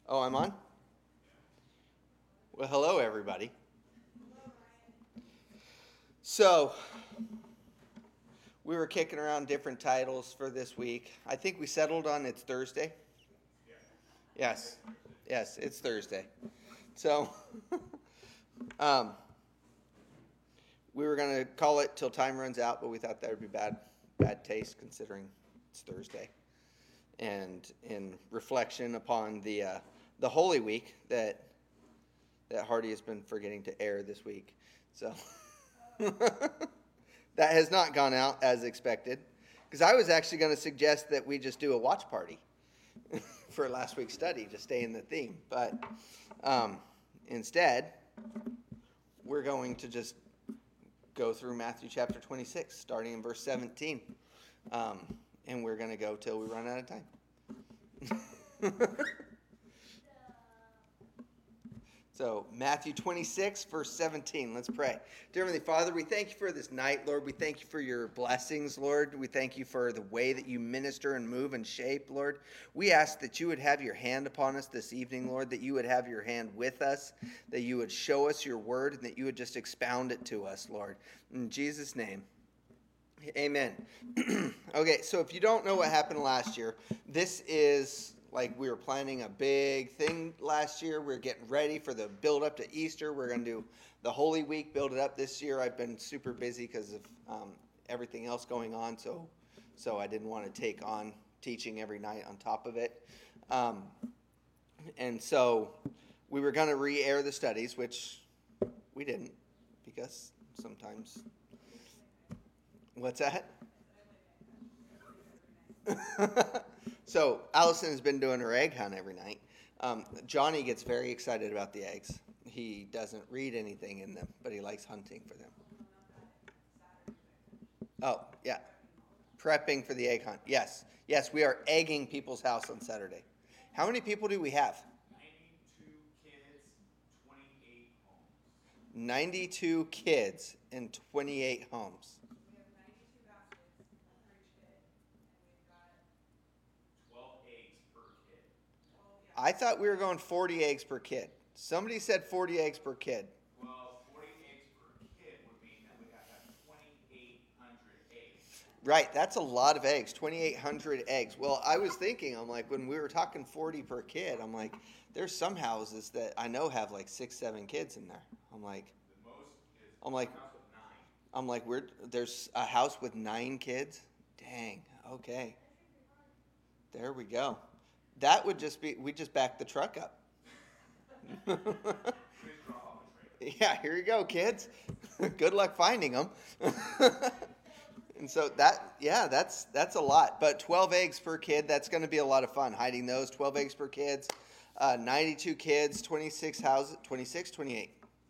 Oh, I'm on? Well, hello, everybody. So, we were kicking around different titles for this week. I think we settled on it's Thursday. Yes. Yes, it's Thursday. So, um, we were going to call it till time runs out, but we thought that would be bad taste considering it's Thursday. And in reflection upon the Holy Week that Hardy has been forgetting to air this week. So, that has not gone out as expected. Because I was actually going to suggest that we just do a watch party for last week's study to stay in the theme. But instead, we're going to just go through Matthew chapter 26, starting in verse 17. And we're going to go till we run out of time. So, Matthew 26, verse 17. Let's pray. Dear Heavenly Father, we thank you for this night, Lord. We thank you for your blessings, Lord. We thank you for the way that you minister and move and shape, Lord. We ask that you would have your hand upon us this evening, Lord, that you would have your hand with us, that you would show us your word, and that you would just expound it to us, Lord. In Jesus' name. Amen. Okay, so if you don't know what happened last year, this is like we were planning a big thing last year. We're getting ready for the build up to Easter. We're going to do the Holy Week, build it up this year. I've been super busy because of everything else going on, so I didn't want to take on teaching every night on top of it. And so we were going to re-air the studies, which we didn't because sometimes... What's that? So Allison has been doing her egg hunt every night. Johnny gets very excited about the eggs. He doesn't read anything in them, but he likes hunting for them. Oh, yeah. Prepping for the egg hunt. Yes. Yes, we are egging people's house on Saturday. How many people do we have? 92 kids in 28 homes. I thought we were going 40 eggs per kid. Somebody said 40 eggs per kid. Well, 40 eggs per kid would mean that we have to have 2,800 eggs. Right, that's a lot of eggs, 2,800 eggs. Well, I was thinking, I'm like, when we were talking 40 per kid, I'm like, there's some houses that I know have like 6, 7 kids in there. I'm like, The most is I'm like, a house with 9. I'm like, there's a house with 9 kids? Dang, okay. There we go. That would just be, we just back the truck up. Please draw off a trailer. Yeah, here you go, kids. Good luck finding them. And so that's a lot. But 12 eggs per kid, that's going to be a lot of fun. Hiding those, 12 eggs per kids, 92 kids, 26 houses, 26, 28.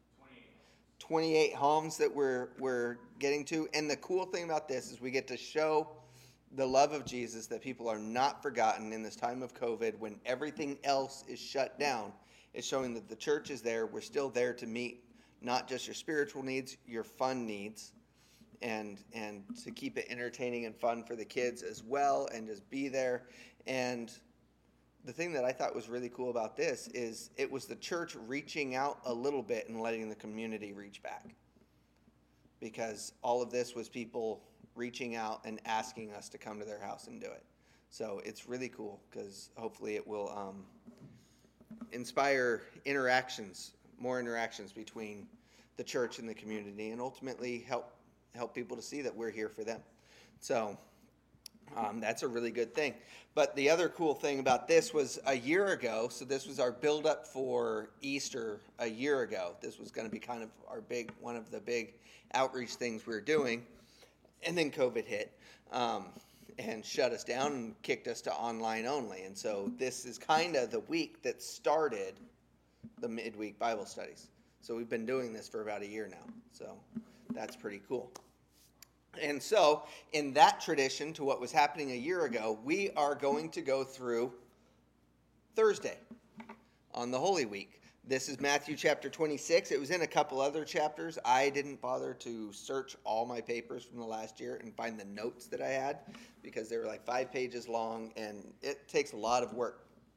28 homes that we're getting to. And the cool thing about this is we get to show the love of Jesus, that people are not forgotten in this time of COVID when everything else is shut down. It's showing that the church is there. We're still there to meet not just your spiritual needs, your fun needs, and to keep it entertaining and fun for the kids as well, and just be there. And the thing that I thought was really cool about this is it was the church reaching out a little bit and letting the community reach back. Because all of this was people reaching out and asking us to come to their house and do it. So it's really cool because hopefully it will inspire more interactions between the church and the community, and ultimately help people to see that we're here for them. So that's a really good thing. But the other cool thing about this was a year ago, so this was our build-up for Easter a year ago. This was going to be kind of one of the big outreach things we were doing. And then COVID hit and shut us down and kicked us to online only. And so this is kind of the week that started the midweek Bible studies. So we've been doing this for about a year now. So that's pretty cool. And so in that tradition to what was happening a year ago, we are going to go through Thursday on the Holy Week. This is Matthew chapter 26. It was in a couple other chapters. I didn't bother to search all my papers from the last year and find the notes that I had because they were like 5 pages long, and it takes a lot of work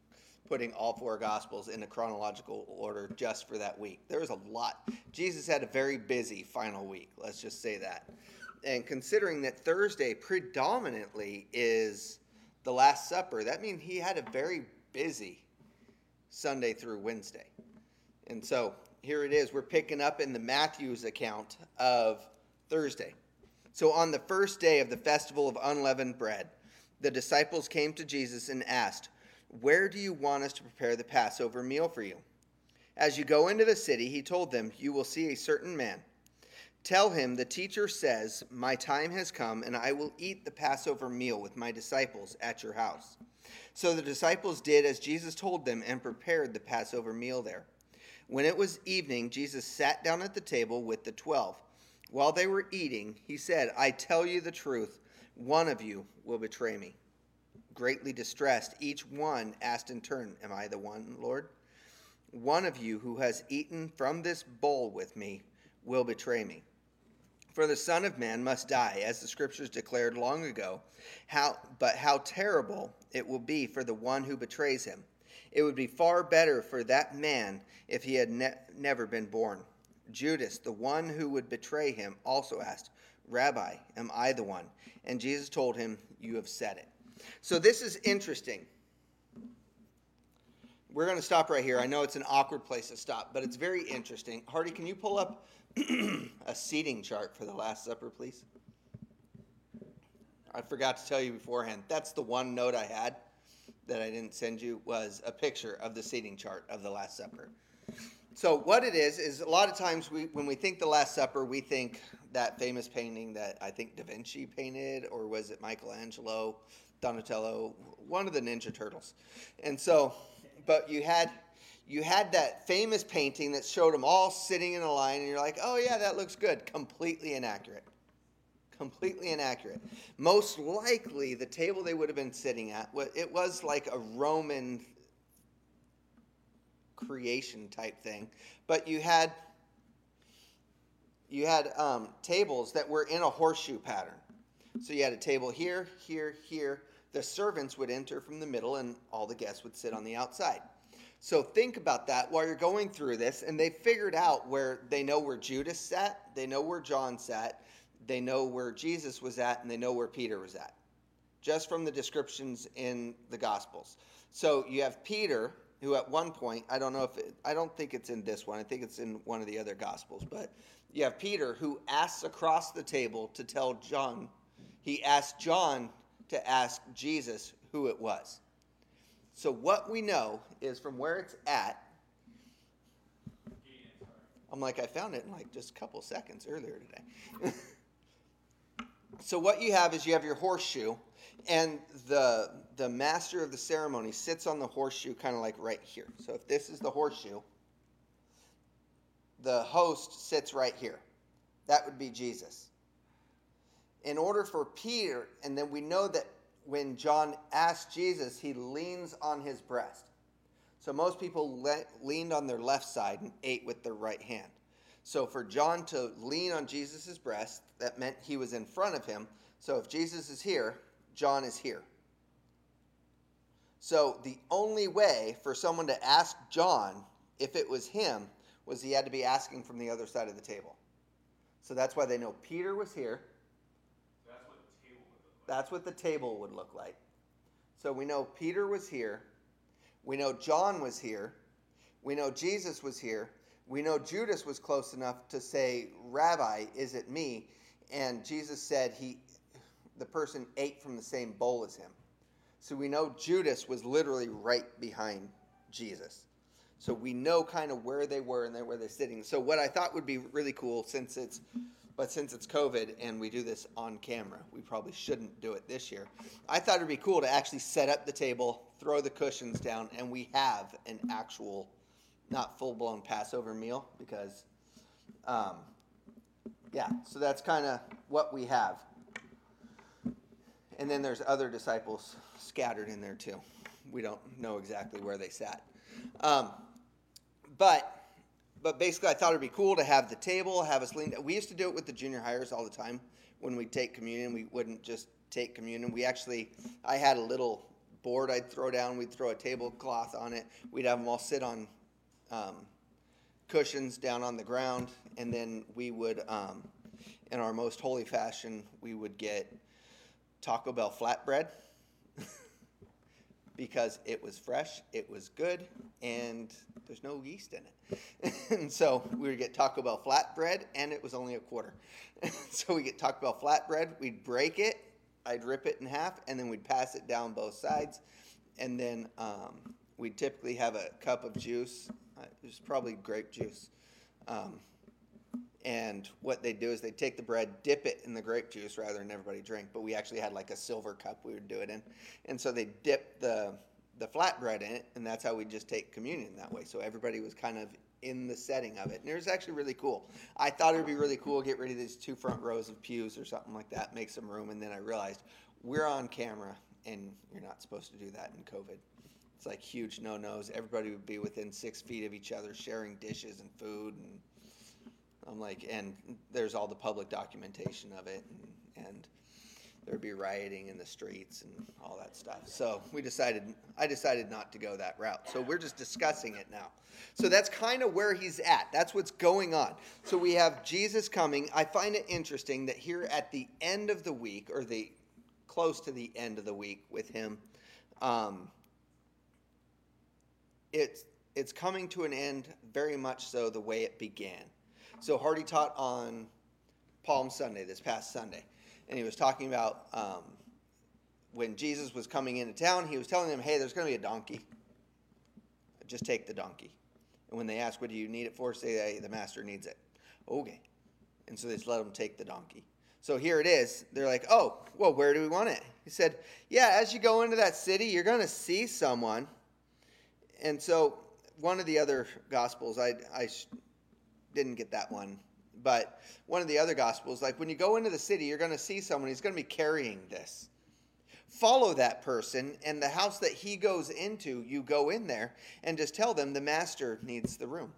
putting all four Gospels in a chronological order just for that week. There was a lot. Jesus had a very busy final week, let's just say that. And considering that Thursday predominantly is the Last Supper, that means he had a very busy Sunday through Wednesday. And so here it is. We're picking up in the Matthew's account of Thursday. So on the first day of the festival of unleavened bread, the disciples came to Jesus and asked, "Where do you want us to prepare the Passover meal for you?" As you go into the city, he told them, "You will see a certain man. Tell him, the teacher says, 'My time has come, and I will eat the Passover meal with my disciples at your house.'" So the disciples did as Jesus told them and prepared the Passover meal there. When it was evening, Jesus sat down at the table with the 12. While they were eating, he said, "I tell you the truth, one of you will betray me." Greatly distressed, each one asked in turn, "Am I the one, Lord?" "One of you who has eaten from this bowl with me will betray me. For the Son of Man must die, as the Scriptures declared long ago. But how terrible it will be for the one who betrays him. It would be far better for that man if he had never been born." Judas, the one who would betray him, also asked, "Rabbi, am I the one?" And Jesus told him, "You have said it." So this is interesting. We're going to stop right here. I know it's an awkward place to stop, but it's very interesting. Hardy, can you pull up a seating chart for the Last Supper, please? I forgot to tell you beforehand. That's the one note I had that I didn't send you, was a picture of the seating chart of the Last Supper. So what it is a lot of times when we think the Last Supper, we think that famous painting that I think Da Vinci painted, or was it Michelangelo, Donatello, one of the Ninja Turtles. And so, but you had that famous painting that showed them all sitting in a line, and you're like, "Oh yeah, that looks good." Completely inaccurate. Completely inaccurate. Most likely, the table they would have been sitting at, it was like a Roman creation type thing, but you had tables that were in a horseshoe pattern. So you had a table here, here, here. The servants would enter from the middle, and all the guests would sit on the outside. So think about that while you're going through this, and they figured out where they know where Judas sat, they know where John sat, they know where Jesus was at, and they know where Peter was at, just from the descriptions in the Gospels. So you have Peter, who at one point, I don't think it's in this one, I think it's in one of the other Gospels, but you have Peter who asks across the table to tell John, he asked John to ask Jesus who it was. So what we know is from where it's at, I'm like, I found it in like just a couple seconds earlier today. So what you have is you have your horseshoe, and the master of the ceremony sits on the horseshoe kind of like right here. So if this is the horseshoe, the host sits right here. That would be Jesus. In order for Peter, and then we know that when John asked Jesus, he leans on his breast. So most people leaned on their left side and ate with their right hand. So for John to lean on Jesus' breast, that meant he was in front of him. So if Jesus is here, John is here. So the only way for someone to ask John if it was him was he had to be asking from the other side of the table. So that's why they know Peter was here. That's what the table would look like. So we know Peter was here. We know John was here. We know Jesus was here. We know Judas was close enough to say, "Rabbi, is it me?" And Jesus said the person ate from the same bowl as him. So we know Judas was literally right behind Jesus. So we know kind of where they were and where they're sitting. So what I thought would be really cool, since it's COVID and we do this on camera, we probably shouldn't do it this year. I thought it'd be cool to actually set up the table, throw the cushions down, and we have an actual, not full-blown Passover meal, because, so that's kind of what we have. And then there's other disciples scattered in there too. We don't know exactly where they sat. But basically, I thought it'd be cool to have the table, have us lean. We used to do it with the junior hires all the time. When we'd take communion, we wouldn't just take communion. I had a little board I'd throw down. We'd throw a tablecloth on it. We'd have them all sit on cushions down on the ground. And then we would, in our most holy fashion, we would get Taco Bell flatbread because it was fresh, it was good, and there's no yeast in it. And so we would get Taco Bell flatbread, and it was only a quarter. So we get Taco Bell flatbread, we'd break it, I'd rip it in half, and then we'd pass it down both sides. And then we'd typically have a cup of juice. It was probably grape juice. And what they'd do is they'd take the bread, dip it in the grape juice rather than everybody drink. But we actually had like a silver cup we would do it in. And so they'd dip the flatbread in it, and that's how we'd just take communion that way. So everybody was kind of in the setting of it. And it was actually really cool. I thought it would be really cool, get rid of these 2 front rows of pews or something like that, make some room. And then I realized we're on camera, and you're not supposed to do that in COVID. It's like huge no-nos. Everybody would be within 6 feet of each other, sharing dishes and food, and I'm like, and there's all the public documentation of it, and there'd be rioting in the streets and all that stuff. So I decided not to go that route. So we're just discussing it now. So that's kind of where he's at. That's what's going on. So we have Jesus coming. I find it interesting that here at the end of the week, or close to the end of the week with him, it's coming to an end very much so the way it began. So Hardy taught on Palm Sunday, this past Sunday, and he was talking about when Jesus was coming into town, he was telling them, hey, there's going to be a donkey. Just take the donkey. And when they ask, what do you need it for? Say, hey, the master needs it. Okay. And so they just let him take the donkey. So here it is. They're like, oh, well, where do we want it? He said, yeah, as you go into that city, you're going to see someone. And so one of the other Gospels, I didn't get that one, but one of the other Gospels, like when you go into the city, you're going to see someone, he's going to be carrying this. Follow that person, and the house that he goes into, you go in there and just tell them the master needs the room.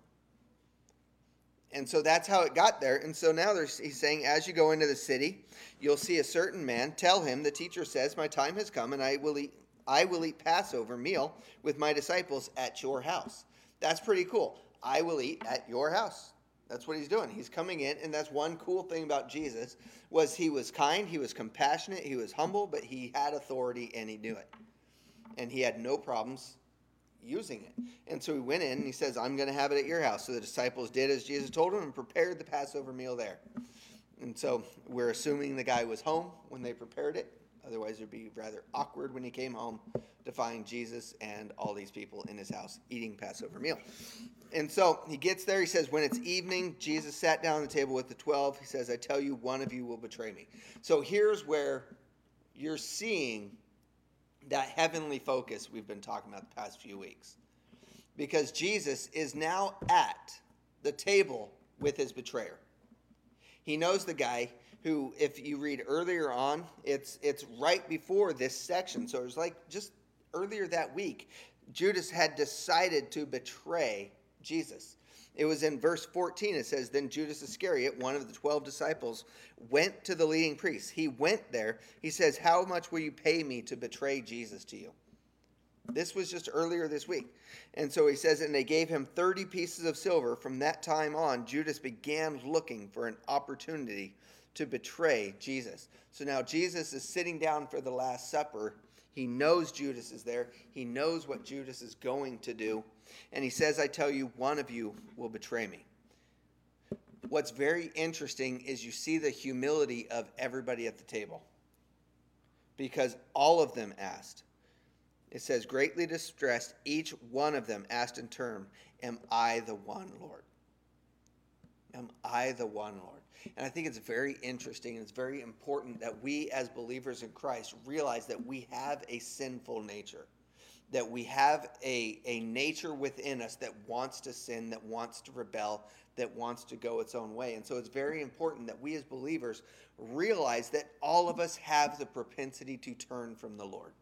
And so that's how it got there. And so now he's saying, as you go into the city, you'll see a certain man. Tell him, the teacher says, my time has come, and I will eat Passover meal with my disciples at your house. That's pretty cool. I will eat at your house. That's what he's doing. He's coming in, and that's one cool thing about Jesus, was he was kind, he was compassionate, he was humble, but he had authority, and he knew it. And he had no problems using it. And so he went in, and he says, I'm going to have it at your house. So the disciples did as Jesus told them and prepared the Passover meal there. And so we're assuming the guy was home when they prepared it. Otherwise, it would be rather awkward when he came home to find Jesus and all these people in his house eating Passover meal. And so he gets there. He says, when it's evening, Jesus sat down at the table with the 12. He says, I tell you, one of you will betray me. So here's where you're seeing that heavenly focus we've been talking about the past few weeks. Because Jesus is now at the table with his betrayer. He knows the guy who, if you read earlier on, it's right before this section. So it was like just earlier that week, Judas had decided to betray Jesus. It was in verse 14. It says, then Judas Iscariot, one of the 12 disciples, went to the leading priests. He went there. He says, how much will you pay me to betray Jesus to you? This was just earlier this week. And so he says, and they gave him 30 pieces of silver. From that time on, Judas began looking for an opportunity to betray Jesus. So now Jesus is sitting down for the Last Supper. He knows Judas is there. He knows what Judas is going to do. And he says, I tell you, one of you will betray me. What's very interesting is you see the humility of everybody at the table. Because all of them asked. It says, greatly distressed, each one of them asked in turn, am I the one, Lord? Am I the one, Lord? And I think it's very interesting and it's very important that we as believers in Christ realize that we have a sinful nature, that we have a nature within us that wants to sin, that wants to rebel, that wants to go its own way. And so it's very important that we as believers realize that all of us have the propensity to turn from the Lord.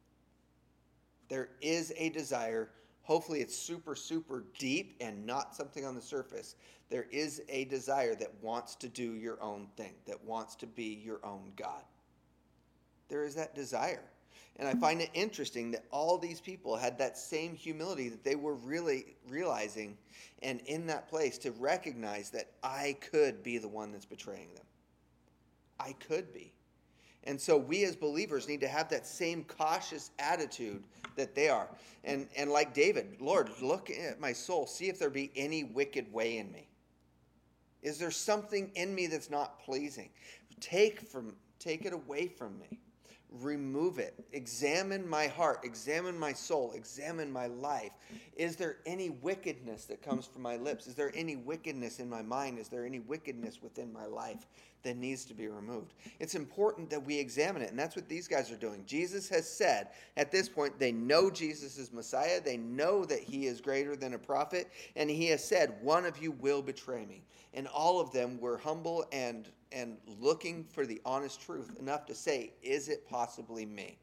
There is a desire. Hopefully it's super, super deep and not something on the surface. There is a desire that wants to do your own thing, that wants to be your own God. There is that desire. And I find it interesting that all these people had that same humility, that they were really realizing and in that place to recognize that I could be the one that's betraying them. I could be. And so we as believers need to have that same cautious attitude that they are. And like David, Lord, look at my soul, see if there be any wicked way in me. Is there something in me that's not pleasing? Take it away from me. Remove it. Examine my heart. Examine my soul. Examine my life. Is there any wickedness that comes from my lips? Is there any wickedness in my mind? Is there any wickedness within my life that needs to be removed? It's important that we examine it, and that's what these guys are doing. Jesus has said at this point, they know Jesus is Messiah. They know that he is greater than a prophet, and he has said, one of you will betray me. And all of them were humble and looking for the honest truth enough to say, is it possibly me?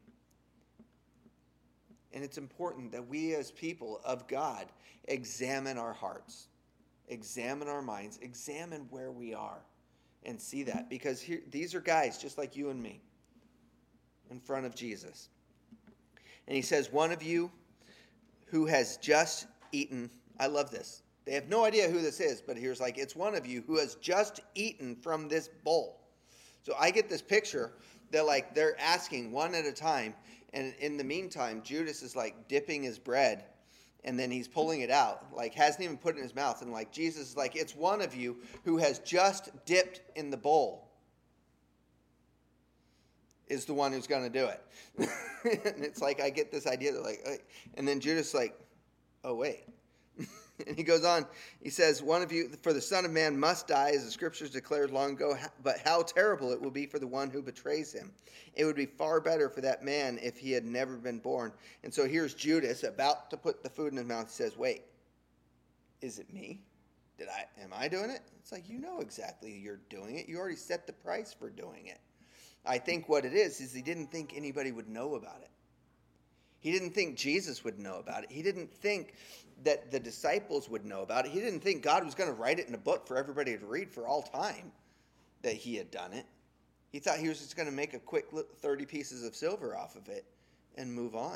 And it's important that we as people of God examine our hearts, examine our minds, examine where we are, and see that. Because these are guys just like you and me in front of Jesus. And he says, one of you who has just eaten, I love this. They have no idea who this is, but here's like, it's one of you who has just eaten from this bowl. So I get this picture that like they're asking one at a time. And in the meantime, Judas is like dipping his bread and then he's pulling it out, like hasn't even put it in his mouth. And like Jesus is like, it's one of you who has just dipped in the bowl is the one who's going to do it. And it's like, I get this idea that like, and then Judas is like, oh, wait. And he goes on, he says, one of you, for the Son of Man must die, as the scriptures declared long ago, but how terrible it will be for the one who betrays him. It would be far better for that man if he had never been born. And so here's Judas about to put the food in his mouth. He says, wait, is it me? Am I doing it? It's like, you know exactly you're doing it. You already set the price for doing it. I think what it is he didn't think anybody would know about it. He didn't think Jesus would know about it. He didn't think that the disciples would know about it. He didn't think God was going to write it in a book for everybody to read for all time that he had done it. He thought he was just going to make a quick 30 pieces of silver off of it and move on.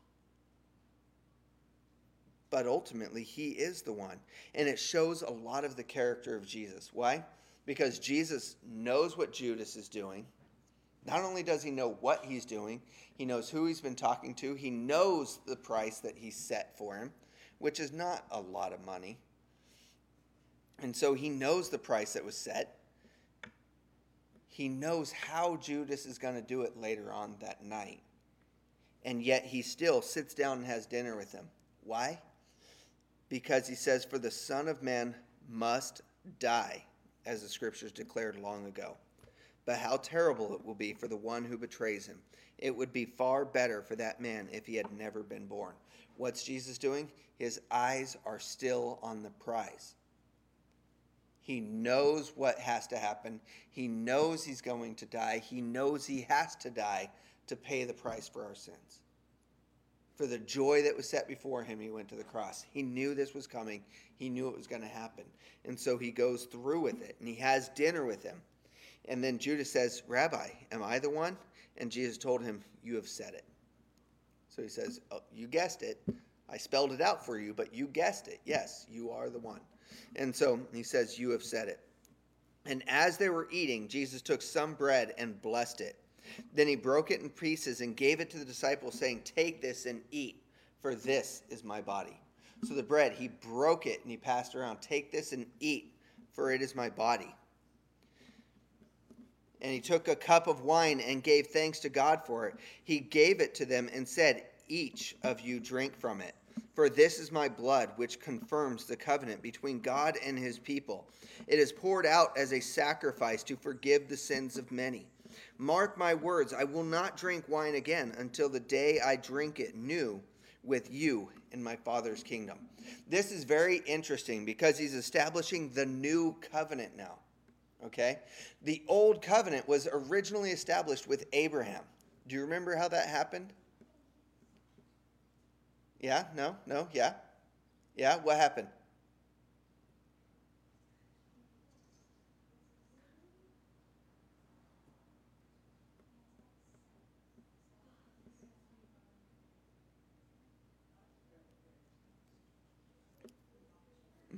But ultimately, he is the one. And it shows a lot of the character of Jesus. Why? Because Jesus knows what Judas is doing. Not only does he know what he's doing, he knows who he's been talking to. He knows the price that he set for him, which is not a lot of money. And so he knows the price that was set. He knows how Judas is going to do it later on that night. And yet he still sits down and has dinner with him. Why? Because he says, for the Son of Man must die, as the scriptures declared long ago. But how terrible it will be for the one who betrays him. It would be far better for that man if he had never been born. What's Jesus doing? His eyes are still on the prize. He knows what has to happen. He knows he's going to die. He knows he has to die to pay the price for our sins. For the joy that was set before him, he went to the cross. He knew this was coming. He knew it was going to happen. And so he goes through with it, and he has dinner with him. And then Judas says, Rabbi, am I the one? And Jesus told him, you have said it. So he says, oh, you guessed it. I spelled it out for you, but you guessed it. Yes, you are the one. And so he says, you have said it. And as they were eating, Jesus took some bread and blessed it. Then he broke it in pieces and gave it to the disciples, saying, take this and eat, for this is my body. So the bread, he broke it and he passed around. Take this and eat, for it is my body. And he took a cup of wine and gave thanks to God for it. He gave it to them and said, each of you drink from it. For this is my blood, which confirms the covenant between God and his people. It is poured out as a sacrifice to forgive the sins of many. Mark my words, I will not drink wine again until the day I drink it new with you in my Father's kingdom. This is very interesting because he's establishing the new covenant now. Okay? The old covenant was originally established with Abraham. Do you remember how that happened? Yeah? No? Yeah? Yeah? What happened?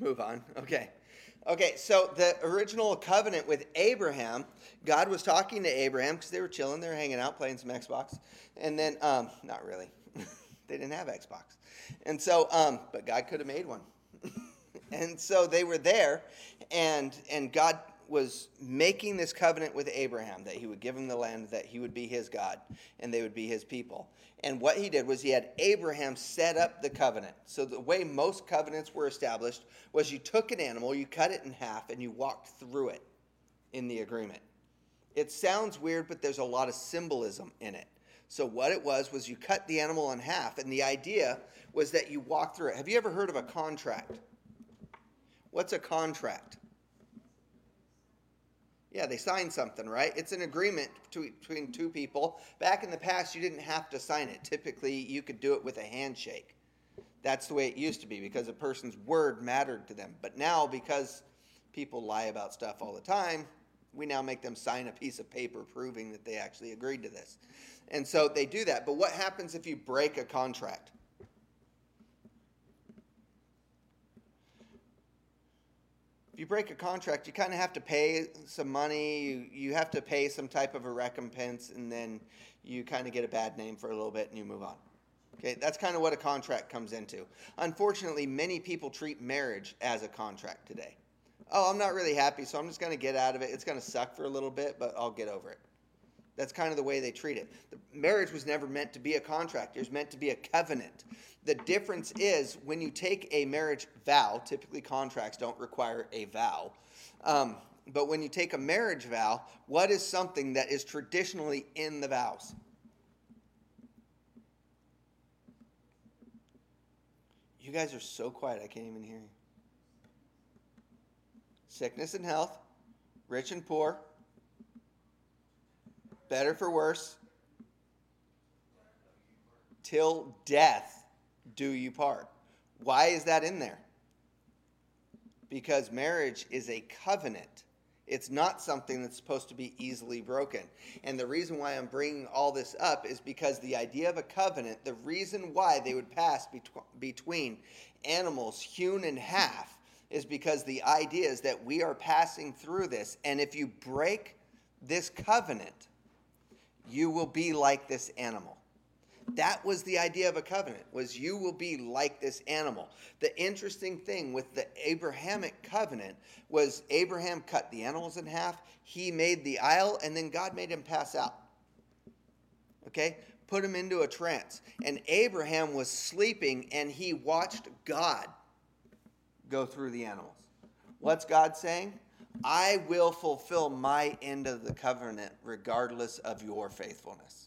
Move on. Okay. Okay, so the original covenant with Abraham, God was talking to Abraham because they were chilling, they were hanging out, playing some Xbox. And then, not really. They didn't have Xbox. And so, but God could have made one. And so they were there, and God was making this covenant with Abraham that he would give him the land, that he would be his God, and they would be his people. And what he did was he had Abraham set up the covenant. So the way most covenants were established was you took an animal, you cut it in half, and you walked through it in the agreement. It sounds weird, but there's a lot of symbolism in it. So what it was you cut the animal in half, and the idea was that you walk through it. Have you ever heard of a contract? What's a contract? Yeah, they sign something, right? It's an agreement between two people. Back in the past, you didn't have to sign it. Typically, you could do it with a handshake. That's the way it used to be because a person's word mattered to them. But now, because people lie about stuff all the time, we now make them sign a piece of paper proving that they actually agreed to this. And so they do that. But what happens if you break a contract? If you break a contract, you kind of have to pay some money. You have to pay some type of a recompense, and then you kind of get a bad name for a little bit and you move on. Okay, that's kind of what a contract comes into. Unfortunately, many people treat marriage as a contract today. Oh, I'm not really happy, so I'm just going to get out of it. It's going to suck for a little bit, but I'll get over it. That's kind of the way they treat it. The marriage was never meant to be a contract. It was meant to be a covenant. The difference is when you take a marriage vow, typically contracts don't require a vow, but when you take a marriage vow, what is something that is traditionally in the vows? You guys are so quiet, I can't even hear you. Sickness and health, rich and poor, better for worse, till death do you part. Why is that in there? Because marriage is a covenant. It's not something that's supposed to be easily broken. And the reason why I'm bringing all this up is because the idea of a covenant, the reason why they would pass between animals hewn in half is because the idea is that we are passing through this. And if you break this covenant, you will be like this animal. That was the idea of a covenant, was you will be like this animal. The interesting thing with the Abrahamic covenant was Abraham cut the animals in half, he made the aisle, and then God made him pass out. Okay? Put him into a trance. And Abraham was sleeping, and he watched God go through the animals. What's God saying? I will fulfill my end of the covenant regardless of your faithfulness.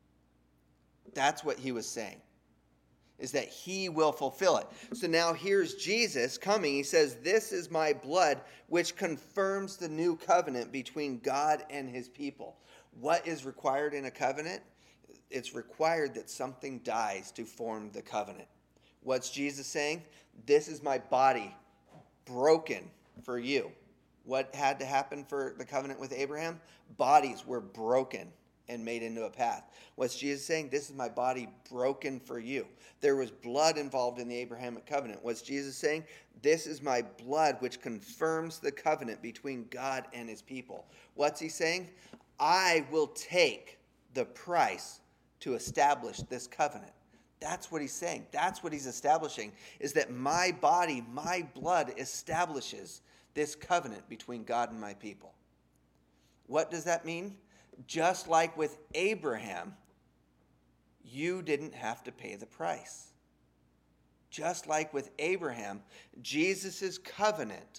That's what he was saying, is that he will fulfill it. So now here's Jesus coming. He says, this is my blood, which confirms the new covenant between God and his people. What is required in a covenant? It's required that something dies to form the covenant. What's Jesus saying? This is my body broken for you. What had to happen for the covenant with Abraham? Bodies were broken and made into a path. What's Jesus saying? This is my body broken for you. There was blood involved in the Abrahamic covenant. What's Jesus saying? This is my blood which confirms the covenant between God and his people. What's he saying? I will take the price to establish this covenant. That's what he's saying. That's what he's establishing, is that my body, my blood establishes this covenant between God and my people. What does that mean? Just like with Abraham, you didn't have to pay the price. Just like with Abraham, Jesus' covenant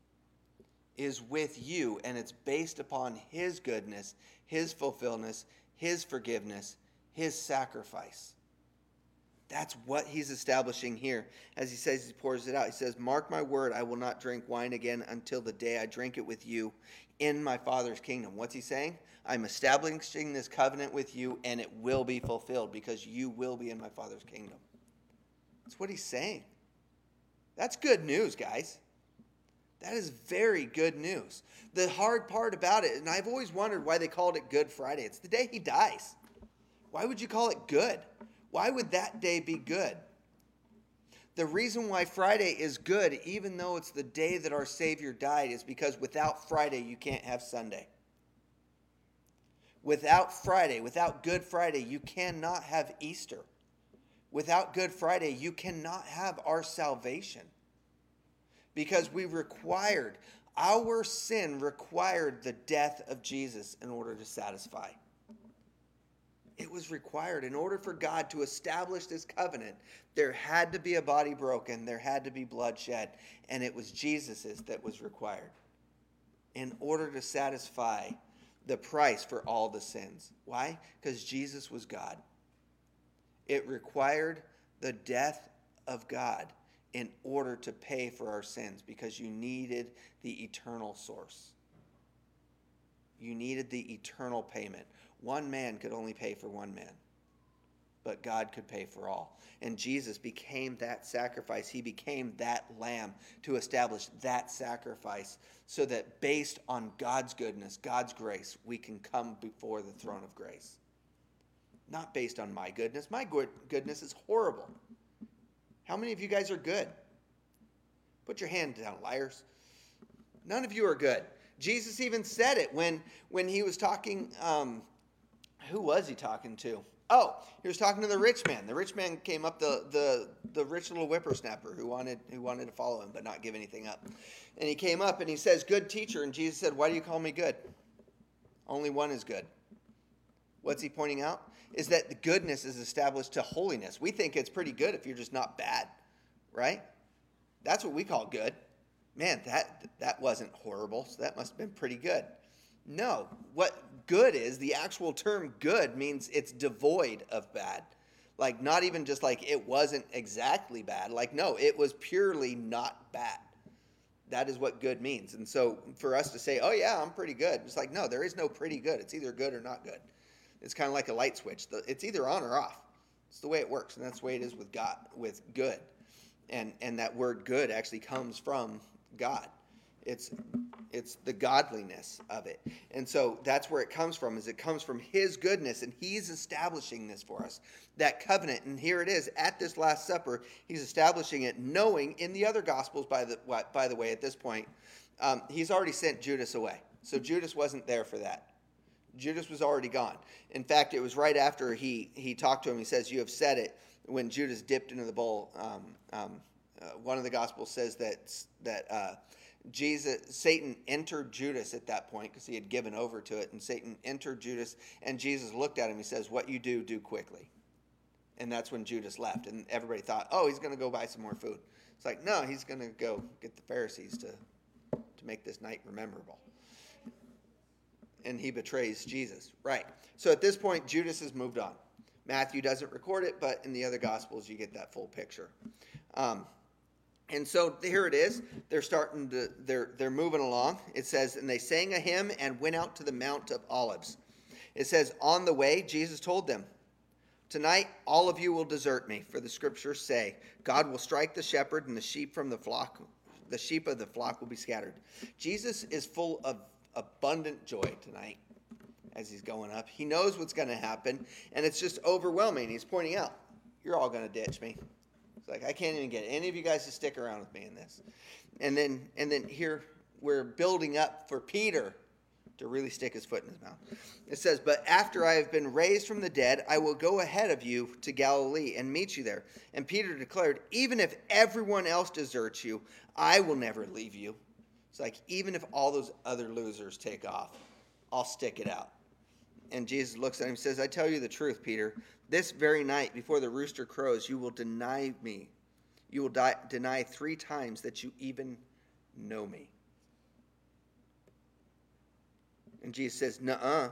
is with you, and it's based upon his goodness, his fulfillment, his forgiveness, his sacrifice. That's what he's establishing here. As he says, he pours it out. He says, mark my word, I will not drink wine again until the day I drink it with you in my Father's kingdom. What's he saying? I'm establishing this covenant with you, and it will be fulfilled because you will be in my Father's kingdom. That's what he's saying. That's good news, guys. That is very good news. The hard part about it, and I've always wondered why they called it Good Friday. It's the day he dies. Why would you call it good? Why would that day be good? The reason why Friday is good, even though it's the day that our Savior died, is because without Friday, you can't have Sunday. Without Friday, without Good Friday, you cannot have Easter. Without Good Friday, you cannot have our salvation. Because our sin required the death of Jesus in order to satisfy. It was required. In order for God to establish this covenant, there had to be a body broken, there had to be blood shed, and it was Jesus's that was required in order to satisfy the price for all the sins. Why? Because Jesus was God. It required the death of God in order to pay for our sins, because you needed the eternal source. You needed the eternal payment. One man could only pay for one man, but God could pay for all. And Jesus became that sacrifice. He became that lamb to establish that sacrifice, so that based on God's goodness, God's grace, we can come before the throne of grace. Not based on my goodness. My goodness is horrible. How many of you guys are good? Put your hand down, liars. None of you are good. Jesus even said it when he was talking. Who was he talking to? Oh, he was talking to the rich man. The rich man came up, the rich little whippersnapper who wanted to follow him but not give anything up. And he came up and he says, "Good teacher." And Jesus said, "Why do you call me good? Only one is good." What's he pointing out? Is that the goodness is established to holiness. We think it's pretty good if you're just not bad, right? That's what we call good. Man, that wasn't horrible, so that must have been pretty good. No, what good is, the actual term good means it's devoid of bad. Like, not even just like it wasn't exactly bad. Like, no, it was purely not bad. That is what good means. And so for us to say, "Oh yeah, I'm pretty good," it's like, no, there is no pretty good. It's either good or not good. It's kind of like a light switch. It's either on or off. It's the way it works, and that's the way it is with God, with good. And that word good actually comes from God. It's the godliness of it. And so that's where it comes from, is it comes from his goodness, and he's establishing this for us, that covenant. And here it is at this Last Supper. He's establishing it, knowing in the other Gospels, by the way, at this point, he's already sent Judas away. So Judas wasn't there for that. Judas was already gone. In fact, it was right after he talked to him. He says, "You have said it," when Judas dipped into the bowl. One of the Gospels says that Satan entered Judas at that point, because he had given over to it, and Satan entered Judas, and Jesus looked at him. He says, "What you do quickly." And that's when Judas left, and everybody thought, "Oh, he's going to go buy some more food." It's like, no, he's going to go get the Pharisees to make this night memorable. And he betrays Jesus. Right. So at this point, Judas has moved on. Matthew doesn't record it, but in the other Gospels, you get that full picture. And so here it is. They're moving along. It says, "And they sang a hymn and went out to the Mount of Olives." It says, "On the way, Jesus told them, 'Tonight, all of you will desert me, for the scriptures say, God will strike the shepherd, and the sheep of the flock will be scattered.'" Jesus is full of abundant joy tonight as he's going up. He knows what's going to happen, and it's just overwhelming. He's pointing out, "You're all going to ditch me." It's like, I can't even get any of you guys to stick around with me in this. And then here we're building up for Peter to really stick his foot in his mouth. It says, "But after I have been raised from the dead, I will go ahead of you to Galilee and meet you there." And Peter declared, "Even if everyone else deserts you, I will never leave you." It's like, even if all those other losers take off, I'll stick it out. And Jesus looks at him and says, "I tell you the truth, Peter. This very night, before the rooster crows, you will deny me. You will deny 3 times that you even know me." And Jesus says, "Nuh-uh."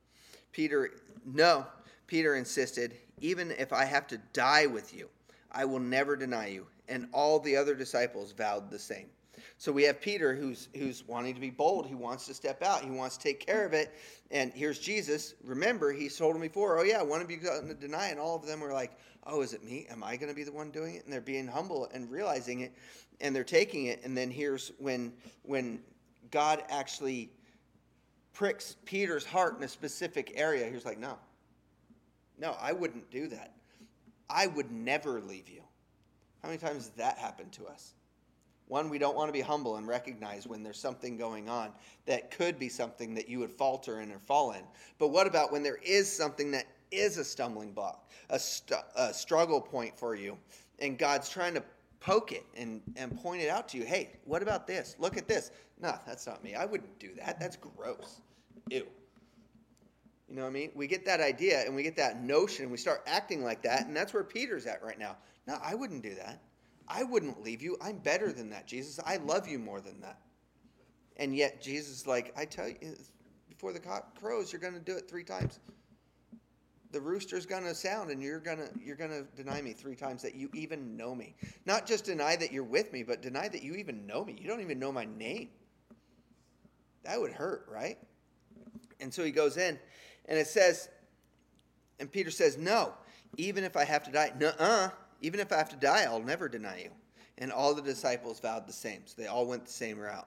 Peter insisted, "Even if I have to die with you, I will never deny you." And all the other disciples vowed the same. So we have Peter who's wanting to be bold. He wants to step out. He wants to take care of it. And here's Jesus. Remember, he's told him before, "Oh yeah, one of you going to deny." And all of them were like, "Oh, is it me? Am I going to be the one doing it?" And they're being humble and realizing it, and they're taking it. And then here's when God actually pricks Peter's heart in a specific area. He's like, no, I wouldn't do that. I would never leave you. How many times has that happened to us? One, we don't want to be humble and recognize when there's something going on that could be something that you would falter in or fall in. But what about when there is something that is a stumbling block, a struggle point for you, and God's trying to poke it and point it out to you? Hey, what about this? Look at this. No, that's not me. I wouldn't do that. That's gross. Ew. You know what I mean? We get that idea and we get that notion and we start acting like that, and that's where Peter's at right now. No, I wouldn't do that. I wouldn't leave you. I'm better than that, Jesus. I love you more than that. And yet Jesus is like, I tell you, before the cock crows, you're going to do it 3 times. The rooster's going to sound, and you're going to deny me 3 times that you even know me. Not just deny that you're with me, but deny that you even know me. You don't even know my name. That would hurt, right? And so he goes in, and it says, and Peter says, no, even if I have to die, nuh-uh. Even if I have to die, I'll never deny you. And all the disciples vowed the same. So they all went the same route.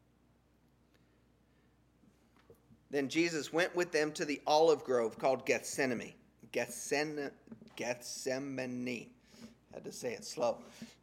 Then Jesus went with them to the olive grove called Gethsemane. Gethsemane. Had to say it slow.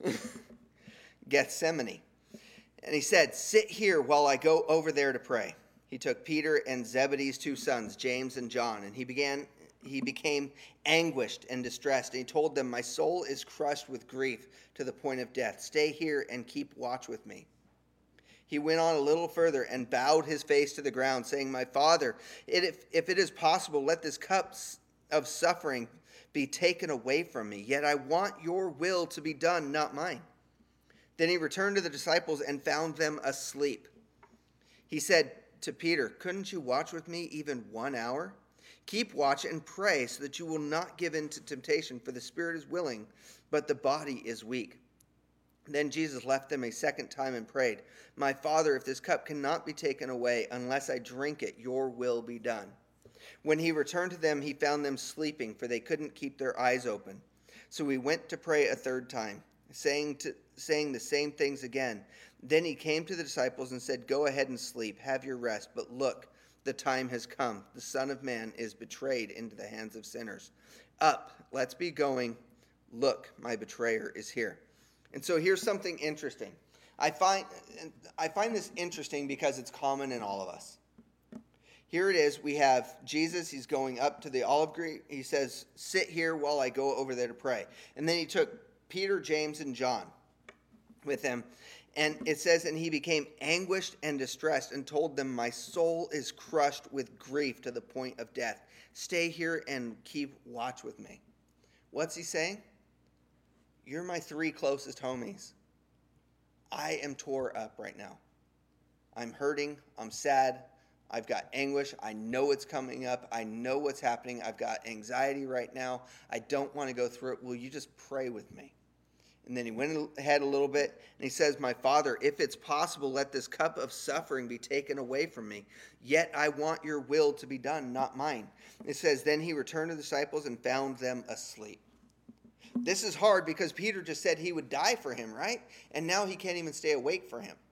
Gethsemane. And he said, sit here while I go over there to pray. He took Peter and Zebedee's 2 sons, James and John, and he became anguished and distressed. And he told them, my soul is crushed with grief to the point of death. Stay here and keep watch with me. He went on a little further and bowed his face to the ground, saying, my Father, if it is possible, let this cup of suffering be taken away from me. Yet I want your will to be done, not mine. Then he returned to the disciples and found them asleep. He said to Peter, couldn't you watch with me even 1 hour? Keep watch and pray so that you will not give in to temptation, for the spirit is willing, but the body is weak. Then Jesus left them a second time and prayed, my Father, if this cup cannot be taken away unless I drink it, your will be done. When he returned to them, he found them sleeping, for they couldn't keep their eyes open. So he went to pray a third time, saying the same things again. Then he came to the disciples and said, go ahead and sleep, have your rest, but look, the time has come. The Son of Man is betrayed into the hands of sinners. Up, let's be going. Look, my betrayer is here. And so here's something interesting. I find this interesting because it's common in all of us. Here it is. We have Jesus. He's going up to the olive grove. He says, sit here while I go over there to pray. And then he took Peter, James, and John with him. And it says, and he became anguished and distressed and told them, my soul is crushed with grief to the point of death. Stay here and keep watch with me. What's he saying? You're my 3 closest homies. I am tore up right now. I'm hurting. I'm sad. I've got anguish. I know it's coming up. I know what's happening. I've got anxiety right now. I don't want to go through it. Will you just pray with me? And then he went ahead a little bit, and he says, my Father, if it's possible, let this cup of suffering be taken away from me. Yet I want your will to be done, not mine. It says, then he returned to the disciples and found them asleep. This is hard because Peter just said he would die for him, right? And now he can't even stay awake for him.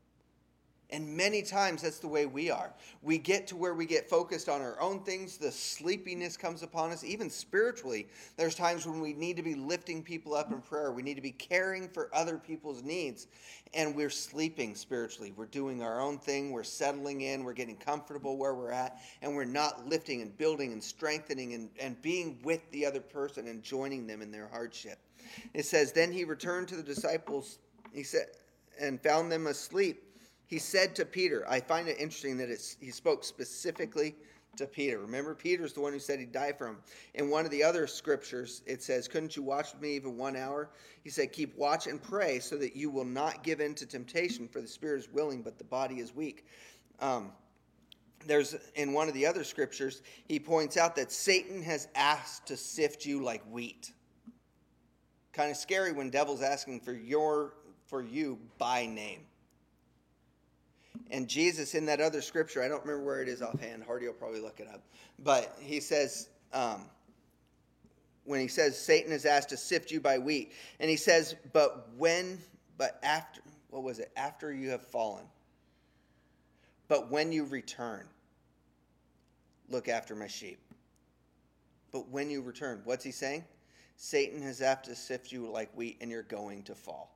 And many times that's the way we are. We get to where we get focused on our own things. The sleepiness comes upon us, even spiritually. There's times when we need to be lifting people up in prayer. We need to be caring for other people's needs. And we're sleeping spiritually. We're doing our own thing. We're settling in. We're getting comfortable where we're at. And we're not lifting and building and strengthening and being with the other person and joining them in their hardship. It says, then he returned to the disciples, he said, and found them asleep. He said to Peter, I find it interesting that he spoke specifically to Peter. Remember, Peter's the one who said he'd die for him. In one of the other scriptures, it says, couldn't you watch with me even 1 hour? He said, keep watch and pray so that you will not give in to temptation, for the spirit is willing, but the body is weak. There's in one of the other scriptures, he points out that Satan has asked to sift you like wheat. Kind of scary when devil's asking for you by name. And Jesus, in that other scripture, I don't remember where it is offhand. Hardy will probably look it up. But he says, when he says Satan is asked to sift you by wheat, and he says, after you have fallen. But when you return, look after my sheep. But when you return, what's he saying? Satan has have to sift you like wheat, and you're going to fall.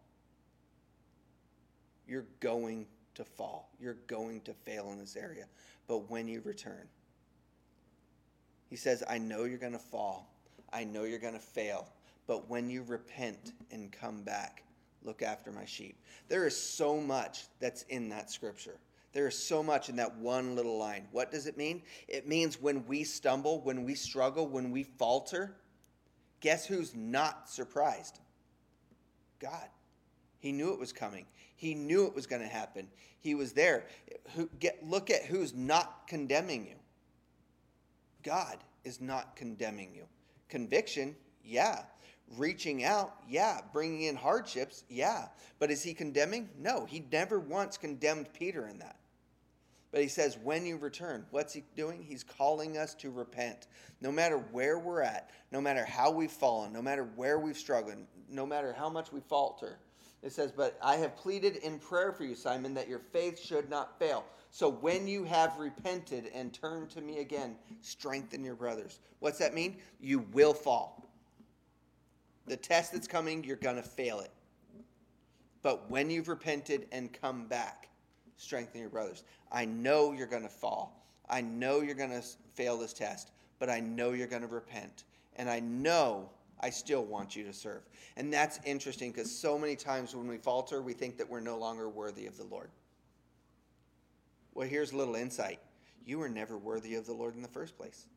You're going to fall. You're going to fail in this area. But when you return, he says, I know you're going to fall. I know you're going to fail. But when you repent and come back, look after my sheep. There is so much that's in that scripture. There is so much in that one little line. What does it mean? It means when we stumble, when we struggle, when we falter, guess who's not surprised? God. He knew it was coming. He knew it was going to happen. He was there. Look at who's not condemning you. God is not condemning you. Conviction, yeah. Reaching out, yeah. Bringing in hardships, yeah. But is he condemning? No, he never once condemned Peter in that. But he says, when you return, what's he doing? He's calling us to repent. No matter where we're at, no matter how we've fallen, no matter where we've struggled, no matter how much we falter. It says, but I have pleaded in prayer for you, Simon, that your faith should not fail. So when you have repented and turned to me again, strengthen your brothers. What's that mean? You will fall. The test that's coming, you're going to fail it. But when you've repented and come back, strengthen your brothers. I know you're going to fall. I know you're going to fail this test, but I know you're going to repent. And I know I still want you to serve. And that's interesting because so many times when we falter, we think that we're no longer worthy of the Lord. Well, here's a little insight. You were never worthy of the Lord in the first place.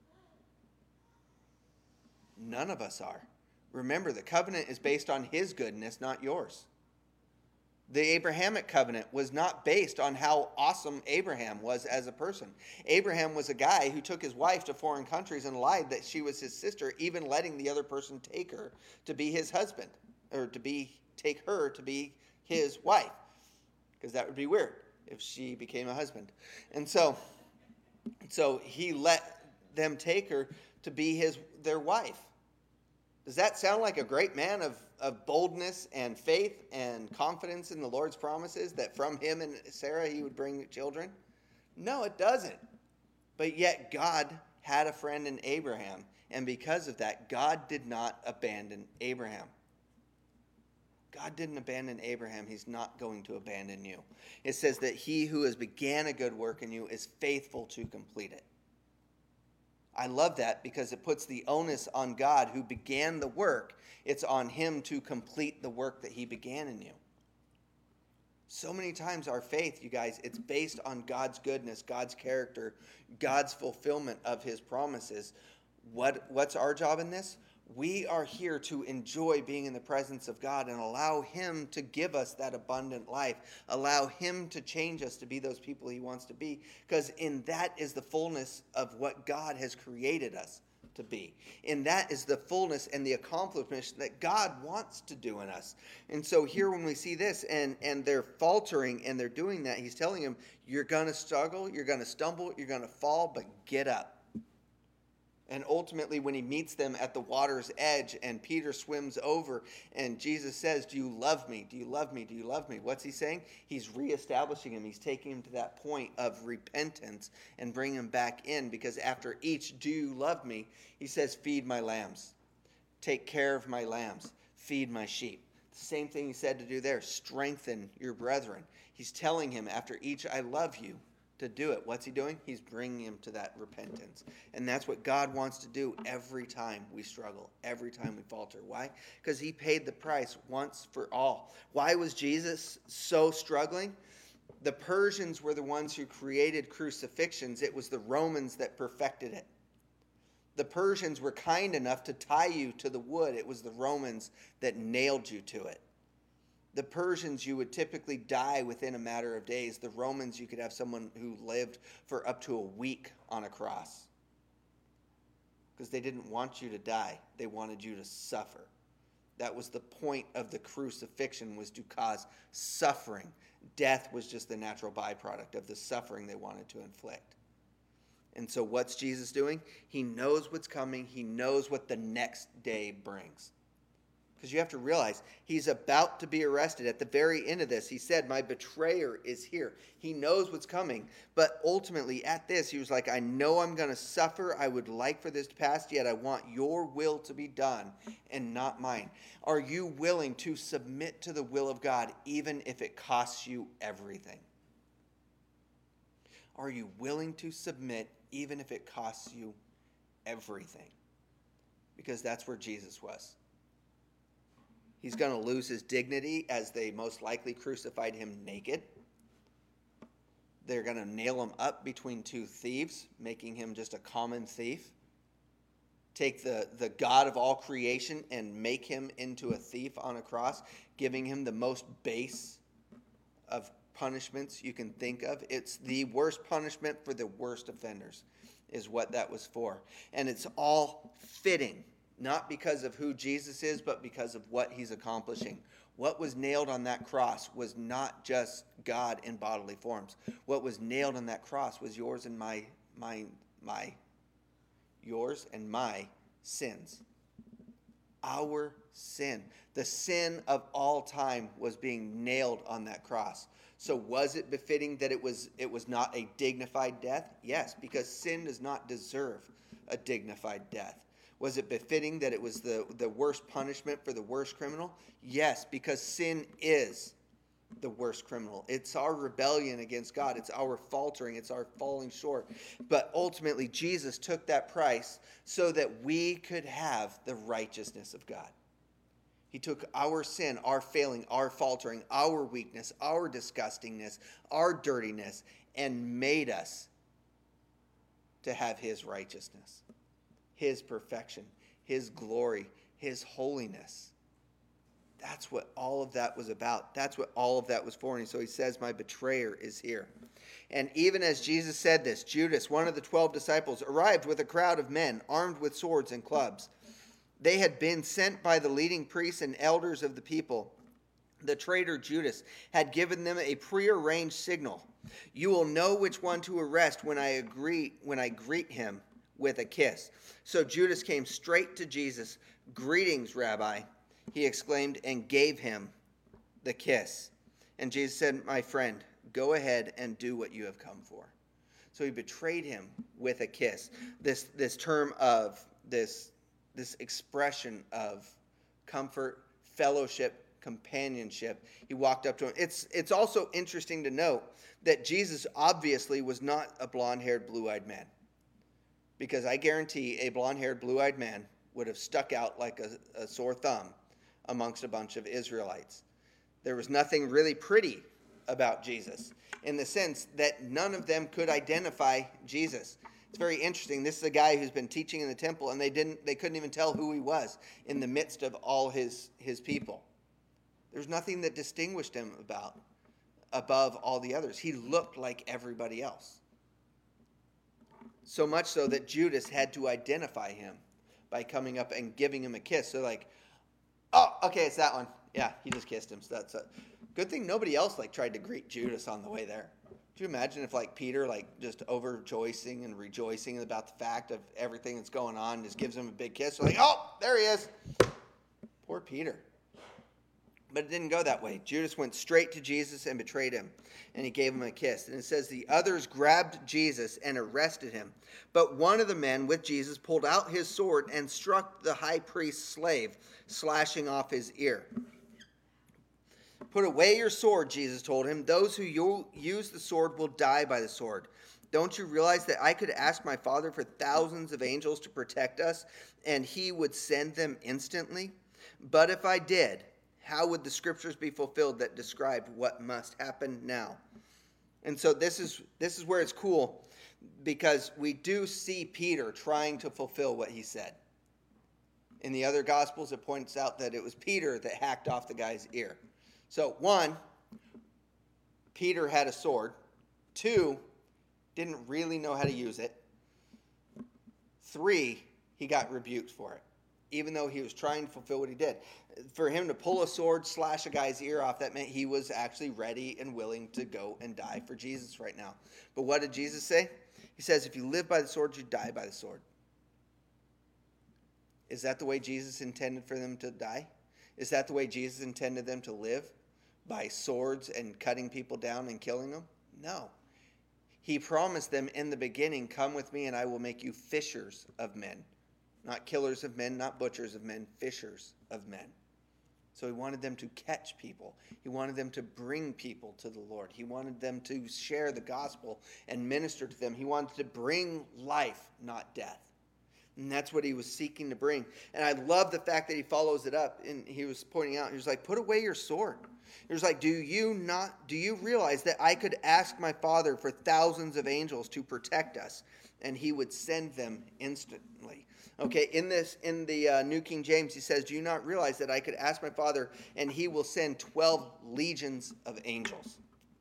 None of us are. Remember, the covenant is based on his goodness, not yours. The Abrahamic covenant was not based on how awesome Abraham was as a person. Abraham was a guy who took his wife to foreign countries and lied that she was his sister, even letting the other person take her to be his husband, or take her to be his wife, because that would be weird if she became a husband. And so he let them take her to be their wife. Does that sound like a great man of boldness and faith and confidence in the Lord's promises that from him and Sarah he would bring children? No, it doesn't. But yet God had a friend in Abraham, and because of that, God did not abandon Abraham. God didn't abandon Abraham. He's not going to abandon you. It says that he who has began a good work in you is faithful to complete it. I love that because it puts the onus on God who began the work. It's on him to complete the work that he began in you. So many times our faith, you guys, it's based on God's goodness, God's character, God's fulfillment of his promises. What's our job in this? We are here to enjoy being in the presence of God and allow him to give us that abundant life. Allow him to change us to be those people he wants to be. Because in that is the fullness of what God has created us to be. And that is the fullness and the accomplishment that God wants to do in us. And so here when we see this and they're faltering and they're doing that, he's telling them, you're going to struggle, you're going to stumble, you're going to fall, but get up. And ultimately, when he meets them at the water's edge and Peter swims over and Jesus says, do you love me? Do you love me? Do you love me? What's he saying? He's reestablishing him. He's taking him to that point of repentance and bringing him back in, because after each do you love me, he says, feed my lambs. Take care of my lambs. Feed my sheep. The same thing he said to do there. Strengthen your brethren. He's telling him after each I love you, to do it. What's he doing? He's bringing him to that repentance. And that's what God wants to do every time we struggle, every time we falter. Why? Because he paid the price once for all. Why was Jesus so struggling? The Persians were the ones who created crucifixions. It was the Romans that perfected it. The Persians were kind enough to tie you to the wood. It was the Romans that nailed you to it. The Persians, you would typically die within a matter of days. The Romans, you could have someone who lived for up to a week on a cross. Because they didn't want you to die. They wanted you to suffer. That was the point of the crucifixion, was to cause suffering. Death was just the natural byproduct of the suffering they wanted to inflict. And so what's Jesus doing? He knows what's coming. He knows what the next day brings. Because you have to realize he's about to be arrested. At the very end of this, he said, my betrayer is here. He knows what's coming. But ultimately at this, he was like, I know I'm going to suffer. I would like for this to pass, yet I want your will to be done and not mine. Are you willing to submit to the will of God, even if it costs you everything? Are you willing to submit, even if it costs you everything? Because that's where Jesus was. He's going to lose his dignity as they most likely crucified him naked. They're going to nail him up between two thieves, making him just a common thief. Take the God of all creation and make him into a thief on a cross, giving him the most base of punishments you can think of. It's the worst punishment for the worst offenders is what that was for. And it's all fitting. Not because of who Jesus is, but because of what he's accomplishing. What was nailed on that cross was not just God in bodily forms. What was nailed on that cross was yours and my sins. Our sin. The sin of all time was being nailed on that cross. So was it befitting that it was not a dignified death? Yes, because sin does not deserve a dignified death. Was it befitting that it was the worst punishment for the worst criminal? Yes, because sin is the worst criminal. It's our rebellion against God. It's our faltering. It's our falling short. But ultimately, Jesus took that price so that we could have the righteousness of God. He took our sin, our failing, our faltering, our weakness, our disgustingness, our dirtiness, and made us to have his righteousness. His perfection, his glory, his holiness. That's what all of that was about. That's what all of that was for. And so he says, my betrayer is here. And even as Jesus said this, Judas, one of the 12 disciples, arrived with a crowd of men armed with swords and clubs. They had been sent by the leading priests and elders of the people. The traitor Judas had given them a prearranged signal. You will know which one to arrest when I greet him with a kiss. So Judas came straight to Jesus. Greetings, Rabbi, he exclaimed, and gave him the kiss. And Jesus said, my friend, go ahead and do what you have come for. So he betrayed him with a kiss. This term of this expression of comfort, fellowship, companionship. He walked up to him. It's also interesting to note that Jesus obviously was not a blonde-haired, blue-eyed man. Because I guarantee a blonde-haired, blue-eyed man would have stuck out like a sore thumb amongst a bunch of Israelites. There was nothing really pretty about Jesus in the sense that none of them could identify Jesus. It's very interesting. This is a guy who's been teaching in the temple, and they couldn't even tell who he was in the midst of all his people. There's nothing that distinguished him above all the others. He looked like everybody else. So much so that Judas had to identify him by coming up and giving him a kiss. So like, oh, okay, it's that one. Yeah, he just kissed him. So that's a good thing nobody else tried to greet Judas on the way there. Do you imagine if Peter just overjoicing and rejoicing about the fact of everything that's going on, just gives him a big kiss? They're oh, there he is. Poor Peter. But it didn't go that way. Judas went straight to Jesus and betrayed him, and he gave him a kiss. And it says the others grabbed Jesus and arrested him. But one of the men with Jesus pulled out his sword and struck the high priest's slave, slashing off his ear. Put away your sword, Jesus told him. Those who use the sword will die by the sword. Don't you realize that I could ask my Father for thousands of angels to protect us, and he would send them instantly? But if I did, how would the scriptures be fulfilled that describe what must happen now? And so this is where it's cool, because we do see Peter trying to fulfill what he said. In the other Gospels, it points out that it was Peter that hacked off the guy's ear. So 1, Peter had a sword. 2, didn't really know how to use it. 3, he got rebuked for it, even though he was trying to fulfill what he did. For him to pull a sword, slash a guy's ear off, that meant he was actually ready and willing to go and die for Jesus right now. But what did Jesus say? He says, if you live by the sword, you die by the sword. Is that the way Jesus intended for them to die? Is that the way Jesus intended them to live? By swords and cutting people down and killing them? No. He promised them in the beginning, come with me and I will make you fishers of men. Not killers of men, not butchers of men, fishers of men. So he wanted them to catch people. He wanted them to bring people to the Lord. He wanted them to share the gospel and minister to them. He wanted to bring life, not death. And that's what he was seeking to bring. And I love the fact that he follows it up. And he was pointing out, he was like, put away your sword. He was like, do you realize that I could ask my Father for thousands of angels to protect us, and he would send them instantly? Okay, in the New King James, he says, do you not realize that I could ask my Father, and he will send 12 legions of angels?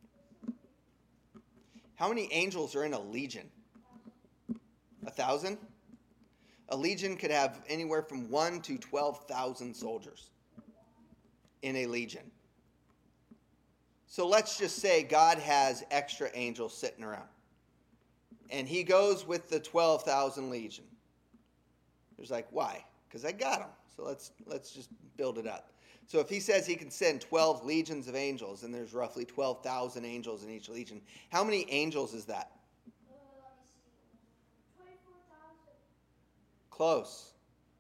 How many angels are in a legion? 1,000? A legion could have anywhere from 1 to 12,000 soldiers in a legion. So let's just say God has extra angels sitting around. And he goes with the 12,000 legion. There's like, why? Because I got them. So let's just build it up. So if he says he can send 12 legions of angels, and there's roughly 12,000 angels in each legion, how many angels is that? Let me see. 24,000. Close.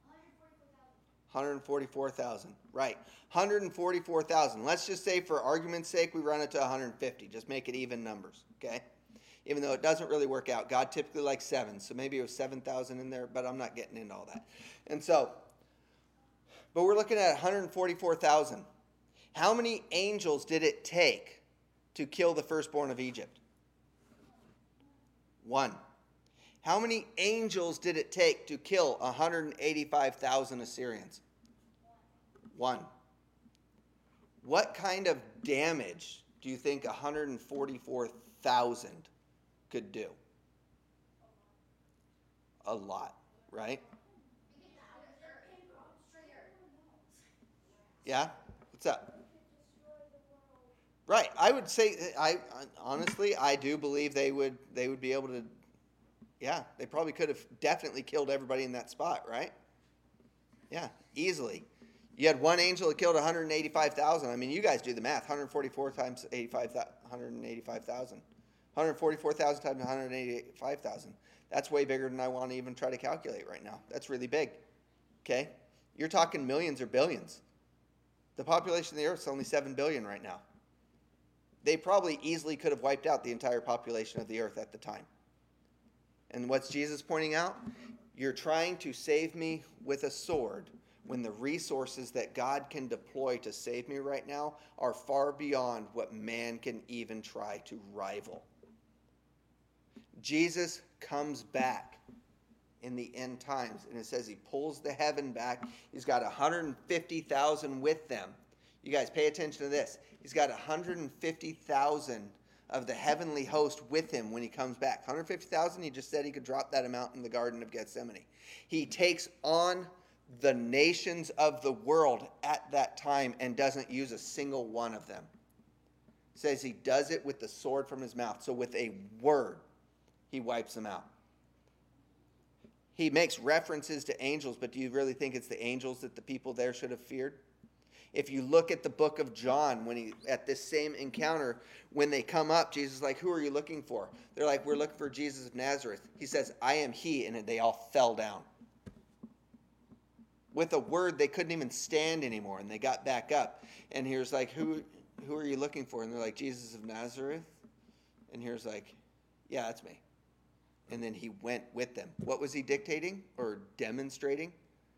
144,000. 144,000. Right. 144,000. Let's just say for argument's sake we run it to 150. Just make it even numbers. Okay? Even though it doesn't really work out. God typically likes 7. So maybe it was 7,000 in there, but I'm not getting into all that. And so, but we're looking at 144,000. How many angels did it take to kill the firstborn of Egypt? 1. How many angels did it take to kill 185,000 Assyrians? 1. What kind of damage do you think 144,000 could do? A lot, right? Yeah? What's up? Right. I would say, honestly, I do believe they would be able to. Yeah, they probably could have definitely killed everybody in that spot, right? Yeah, easily. You had one angel that killed 185,000. I mean, you guys do the math. 144 times 185,000. 144,000 times 185,000. That's way bigger than I want to even try to calculate right now. That's really big. Okay? You're talking millions or billions. The population of the earth is only 7 billion right now. They probably easily could have wiped out the entire population of the earth at the time. And what's Jesus pointing out? You're trying to save me with a sword when the resources that God can deploy to save me right now are far beyond what man can even try to rival. Jesus comes back in the end times, and it says he pulls the heaven back. He's got 150,000 with them. You guys pay attention to this. He's got 150,000 of the heavenly host with him when he comes back. 150,000, he just said he could drop that amount in the Garden of Gethsemane. He takes on the nations of the world at that time and doesn't use a single one of them. It says he does it with the sword from his mouth. So with a word, he wipes them out. He makes references to angels, but do you really think it's the angels that the people there should have feared? If you look at the book of John, at this same encounter, when they come up, Jesus is like, who are you looking for? They're like, we're looking for Jesus of Nazareth. He says, I am he, and they all fell down. With a word, they couldn't even stand anymore, and they got back up. And he was like, who are you looking for? And they're like, Jesus of Nazareth. And he was like, yeah, that's me. And then he went with them. What was he dictating or demonstrating?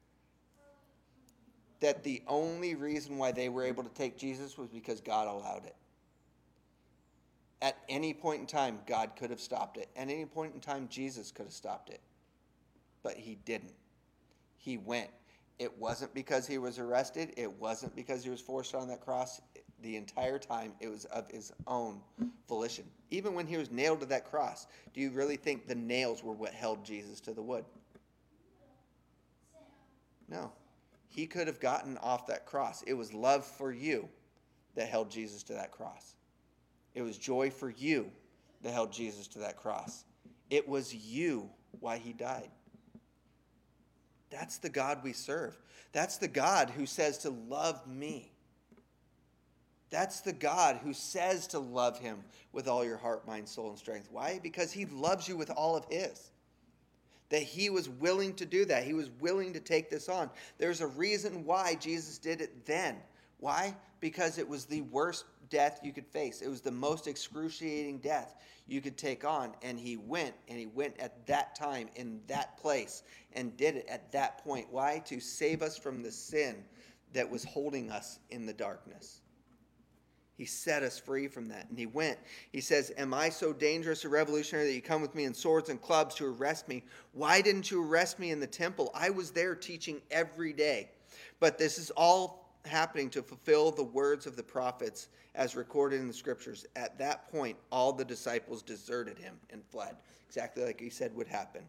That the only reason why they were able to take Jesus was because God allowed it. At any point in time, God could have stopped it. At any point in time, Jesus could have stopped it. But he didn't. He went. It wasn't because he was arrested. It wasn't because he was forced on that cross. The entire time, it was of his own volition. Even when he was nailed to that cross, do you really think the nails were what held Jesus to the wood? No. He could have gotten off that cross. It was love for you that held Jesus to that cross. It was joy for you that held Jesus to that cross. It was you why he died. That's the God we serve. That's the God who says to love me. That's the God who says to love him with all your heart, mind, soul, and strength. Why? Because he loves you with all of his. That he was willing to do that. He was willing to take this on. There's a reason why Jesus did it then. Why? Because it was the worst death you could face. It was the most excruciating death you could take on. And he went at that time in that place and did it at that point. Why? To save us from the sin that was holding us in the darkness. He set us free from that. And he went. He says, am I so dangerous a revolutionary that you come with me in swords and clubs to arrest me? Why didn't you arrest me in the temple? I was there teaching every day. But this is all happening to fulfill the words of the prophets as recorded in the scriptures. At that point, all the disciples deserted him and fled. Exactly like he said would happen.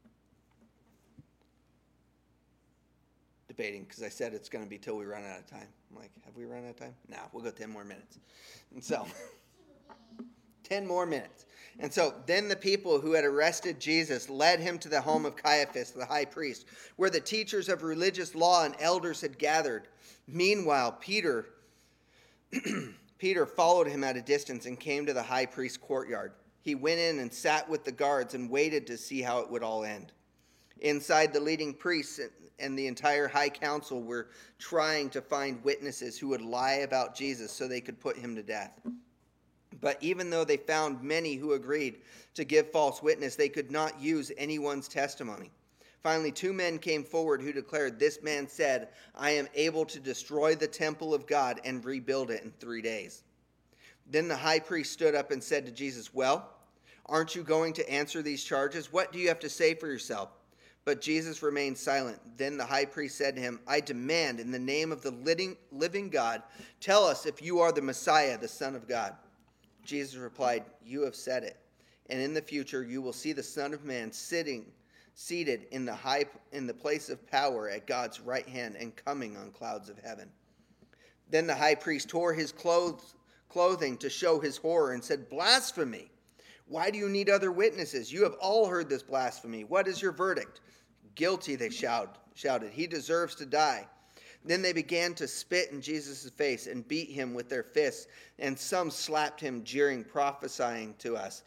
Debating, because I said it's going to be till we run out of time. I'm like, have we run out of time? No, we'll go 10 more minutes. And so, 10 more minutes. And so then the people who had arrested Jesus led him to the home of Caiaphas, the high priest, where the teachers of religious law and elders had gathered. Meanwhile, Peter followed him at a distance and came to the high priest's courtyard. He went in and sat with the guards and waited to see how it would all end. Inside, the leading priests and the entire high council were trying to find witnesses who would lie about Jesus so they could put him to death. But even though they found many who agreed to give false witness, they could not use anyone's testimony. Finally, 2 men came forward who declared, this man said, I am able to destroy the temple of God and rebuild it in 3 days. Then the high priest stood up and said to Jesus, well, aren't you going to answer these charges? What do you have to say for yourself? But Jesus remained silent. Then the high priest said to him, I demand in the name of the living God, tell us if you are the Messiah, the Son of God. Jesus replied, you have said it. And in the future you will see the Son of Man seated in the place of power at God's right hand and coming on clouds of heaven. Then the high priest tore his clothing to show his horror and said, blasphemy! Why do you need other witnesses? You have all heard this blasphemy. What is your verdict? Guilty, they shouted. He deserves to die. Then they began to spit in Jesus' face and beat him with their fists, and some slapped him, jeering, prophesy to us,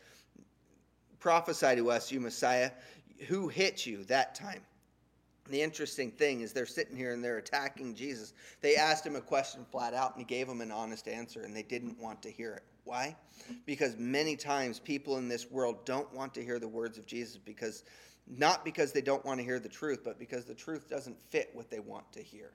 you Messiah. Who hit you that time? The interesting thing is they're sitting here and they're attacking Jesus. They asked him a question flat out, and he gave them an honest answer, and they didn't want to hear it. Why? Because many times people in this world don't want to hear the words of Jesus, not because they don't want to hear the truth, but because the truth doesn't fit what they want to hear.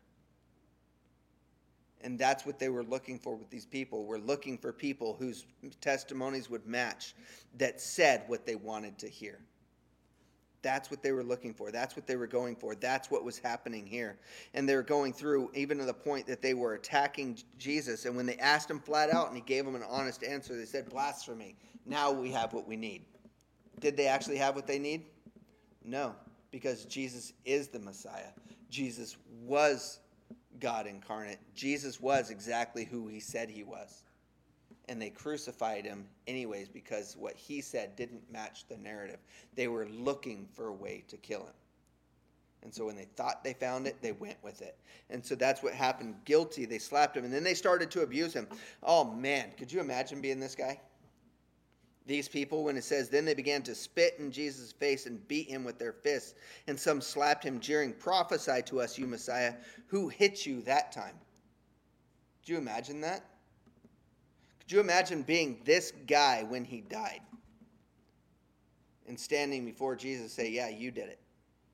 And that's what they were looking for with these people. We're looking for people whose testimonies would match, that said what they wanted to hear. That's what they were looking for. That's what they were going for. That's what was happening here. And they were going through even to the point that they were attacking Jesus. And when they asked him flat out and he gave them an honest answer, they said, blasphemy. Now we have what we need. Did they actually have what they need? No, because Jesus is the Messiah. Jesus was God incarnate. Jesus was exactly who he said he was. And they crucified him anyways because what he said didn't match the narrative. They were looking for a way to kill him. And so when they thought they found it, they went with it. And so that's what happened. Guilty, they slapped him, and then they started to abuse him. Oh man, could you imagine being this guy? These people, when it says, then they began to spit in Jesus' face and beat him with their fists, and some slapped him, jeering, prophesy to us, you Messiah. Who hit you that time? Could you imagine that? Could you imagine being this guy when he died? And standing before Jesus say, yeah, you did it.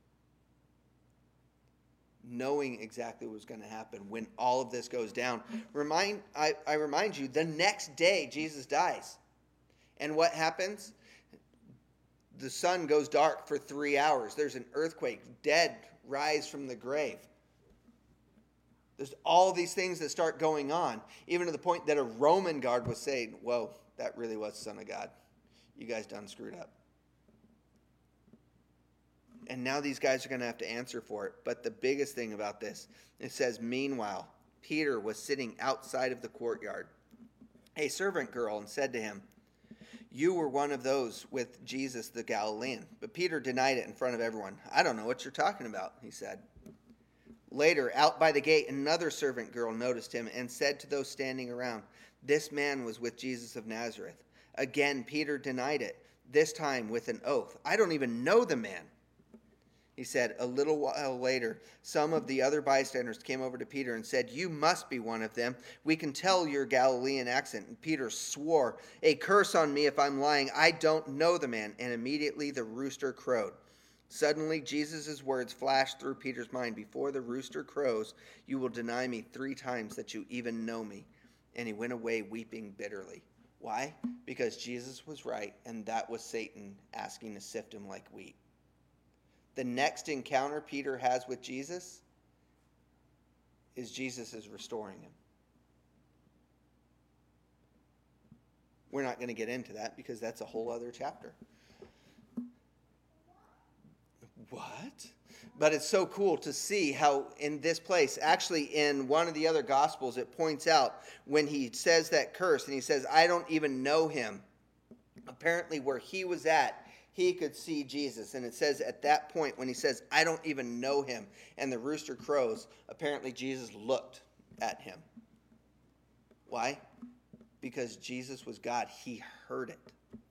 Knowing exactly what was going to happen when all of this goes down. I remind you, the next day Jesus dies. And what happens? The sun goes dark for 3 hours. There's an earthquake. Dead rise from the grave. There's all these things that start going on, even to the point that a Roman guard was saying, whoa, that really was the Son of God. You guys done screwed up. And now these guys are going to have to answer for it. But the biggest thing about this, it says, meanwhile, Peter was sitting outside of the courtyard. A servant girl and said to him, You were one of those with Jesus the Galilean. But Peter denied it in front of everyone. I don't know what you're talking about, he said. Later, out by the gate, another servant girl noticed him and said to those standing around, "This man was with Jesus of Nazareth." Again, Peter denied it, this time with an oath. "I don't even know the man," he said. A little while later, some of the other bystanders came over to Peter and said, "You must be one of them. We can tell your Galilean accent." And Peter swore, "A curse on me if I'm lying. I don't know the man." And immediately the rooster crowed. Suddenly, Jesus' words flashed through Peter's mind. "Before the rooster crows, you will deny me 3 times that you even know me." And he went away weeping bitterly. Why? Because Jesus was right, and that was Satan asking to sift him like wheat. The next encounter Peter has with Jesus is Jesus is restoring him. We're not going to get into that because that's a whole other chapter. What? But it's so cool to see how in this place, actually in one of the other Gospels, it points out when he says that curse and he says, "I don't even know him." Apparently where he was at, he could see Jesus. And it says at that point when he says, "I don't even know him," and the rooster crows, apparently Jesus looked at him. Why? Because Jesus was God. He heard it.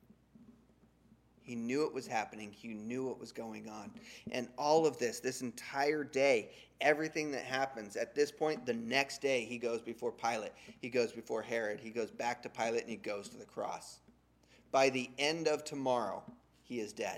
He knew it was happening. He knew what was going on. And all of this entire day, everything that happens at this point, the next day he goes before Pilate. He goes before Herod. He goes back to Pilate and he goes to the cross. By the end of tomorrow, he is dead.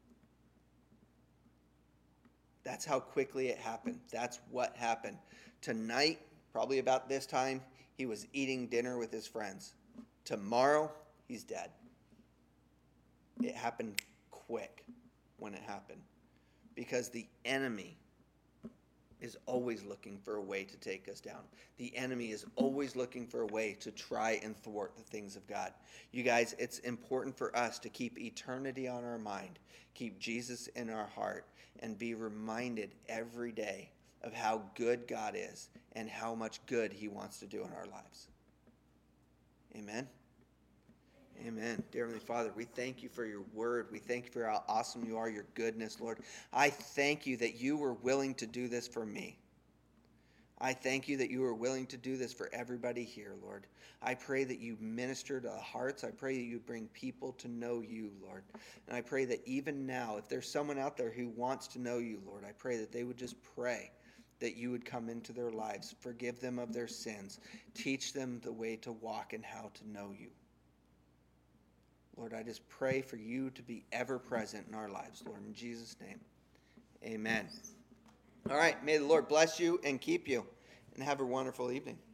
That's how quickly it happened. That's what happened. Tonight, probably about this time, he was eating dinner with his friends. Tomorrow, he's dead. It happened quick when it happened because the enemy is always looking for a way to take us down. The enemy is always looking for a way to try and thwart the things of God. You guys, it's important for us to keep eternity on our mind, keep Jesus in our heart, and be reminded every day of how good God is and how much good he wants to do in our lives. Amen. Amen. Dear Heavenly Father, we thank you for your word. We thank you for how awesome you are, your goodness, Lord. I thank you that you were willing to do this for me. I thank you that you were willing to do this for everybody here, Lord. I pray that you minister to hearts. I pray that you bring people to know you, Lord. And I pray that even now, if there's someone out there who wants to know you, Lord, I pray that they would just pray that you would come into their lives, forgive them of their sins, teach them the way to walk and how to know you. Lord, I just pray for you to be ever present in our lives, Lord. In Jesus' name, amen. All right, may the Lord bless you and keep you, and have a wonderful evening.